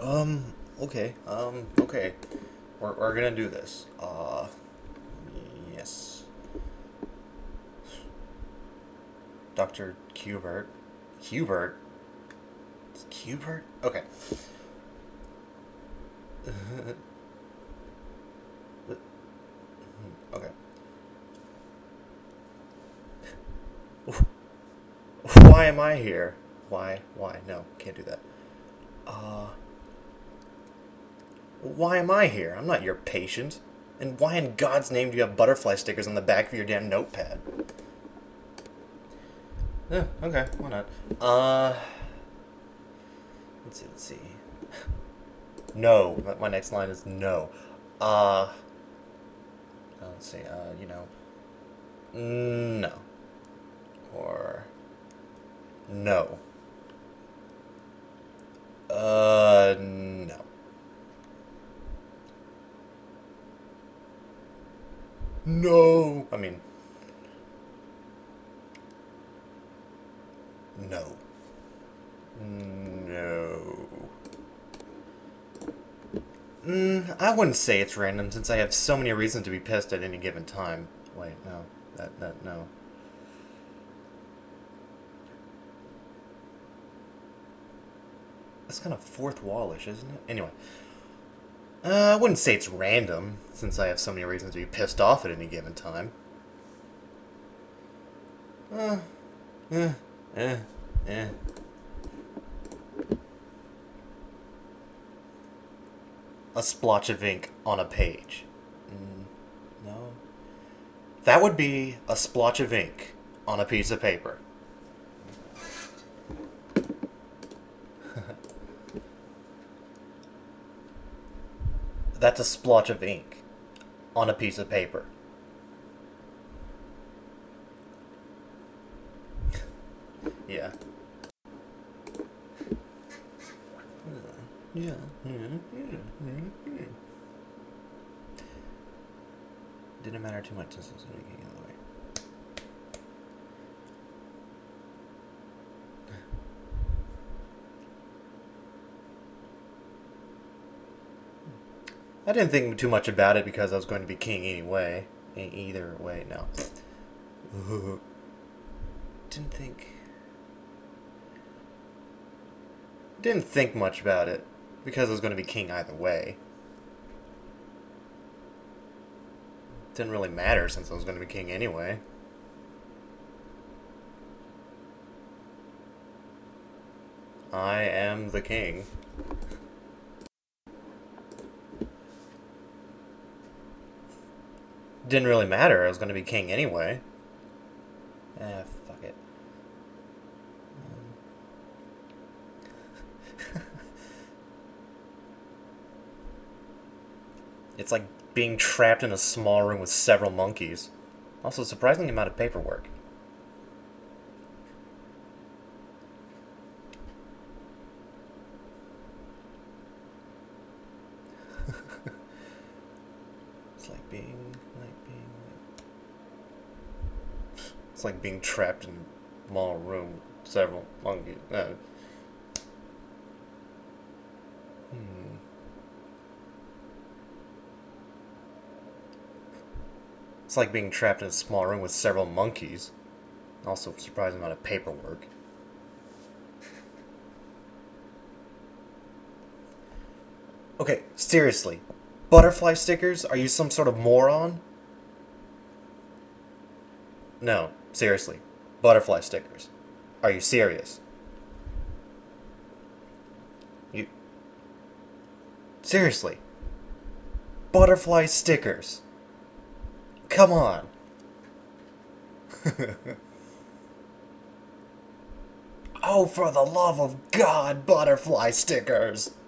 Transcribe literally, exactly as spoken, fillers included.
Um, okay, um, okay. We're, we're gonna do this. Uh, yes. Doctor Cubert. Cubert? It's Cubert? Okay. Okay. Why am I here? Why? Why? No, can't do that. Uh, why am I here? I'm not your patient. And why in God's name do you have butterfly stickers on the back of your damn notepad? Yeah, okay, why not? Uh, let's see, let's see. No, my next line is no. Uh, let's see, uh, you know, no. Or, no. Uh, no. No! I mean, no. No. Mm, I wouldn't say it's random since I have so many reasons to be pissed at any given time. Wait, no. That, that, no. That's kind of fourth wallish, isn't it? Anyway. Uh, I wouldn't say it's random, since I have so many reasons to be pissed off at any given time. Uh, eh, eh, eh. A splotch of ink on a page. Mm, no. That would be a splotch of ink on a piece of paper. That's a splotch of ink on a piece of paper. Yeah. Yeah. Didn't matter too much since I was getting out of the way. I didn't think too much about it because I was going to be king anyway. E- either way, no. Didn't think... Didn't think much about it because I was going to be king either way. Didn't really matter since I was going to be king anyway. I am the king. Didn't really matter. I was going to be king anyway. Ah, fuck it. Um. It's like being trapped in a small room with several monkeys. Also, surprising amount of paperwork. It's like being, like being, it's like being trapped in a small room with several monkeys. Uh, hmm. It's like being trapped in a small room with several monkeys. Also, surprising amount of paperwork. Okay, seriously. Butterfly stickers? Are you some sort of moron? No, seriously. Butterfly stickers. Are you serious? You... Seriously. Butterfly stickers. Come on. Oh, for the love of God, butterfly stickers.